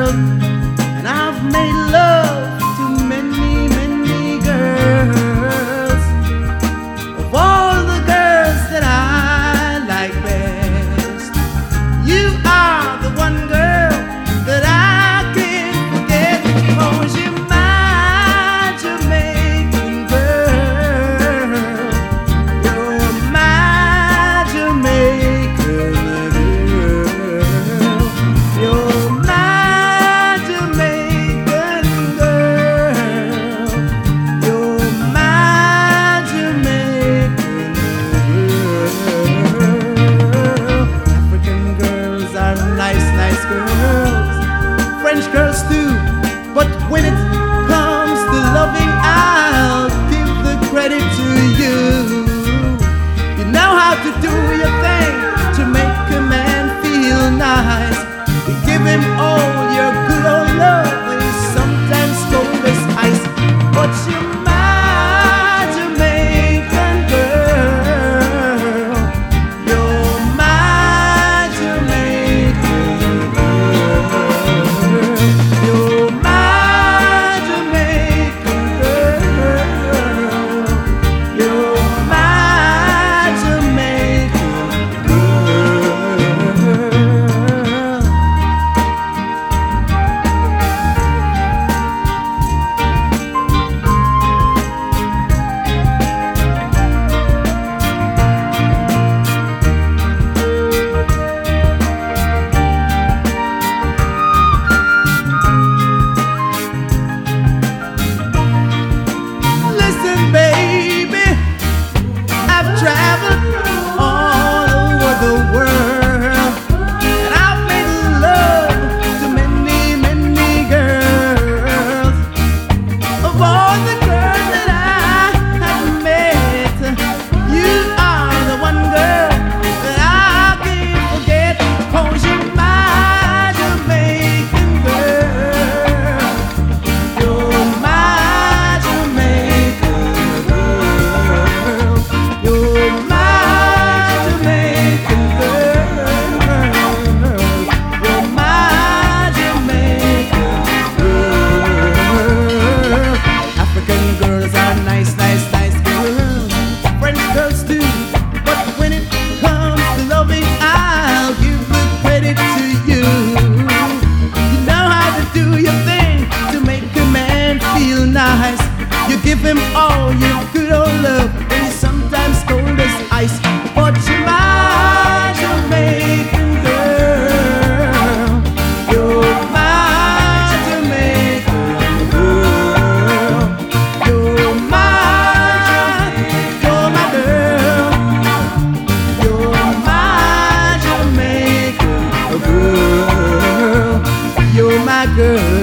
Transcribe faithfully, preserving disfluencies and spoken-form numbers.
girl, and I've made love to many, many girls. Of all the girls that I like best, you are the one girl that I can't forget. 'Cause you're my Jamaican girl. You're my Jamaican girl. You're my Jamaican girl. You're my Jamaican girl. African girls are nice, nice girls. French girls too. But when it comes to loving, I'll give the credit to you. You know how to do your thing to make a man feel nice. You give him all your good old love when he's sometimes cold as ice. But you're my Jamaican girl. You're my Jamaican girl. You're my Jamaican girl. You're my Jamaican girl. Listen, baby, I've traveled all over the world, and I've made love to many, many girls. Of all the girls that I have met, you are the one girl that I can't forget. 'Cause you're my Jamaican girl. You're my Jamaican girl. You're my Jamaican girl. You're my Jamaican girl. African girls are nice, nice, nice girls. French girls too. But when it comes to loving, I'll give the credit to you. You know how to do your thing to make a man feel nice. You give him all your good old love when he's sometimes cold as ice. But you're my Jamaican girl. You're my Jamaican girl. You're my, you're my girl. You're my Jamaican girl. You're my girl.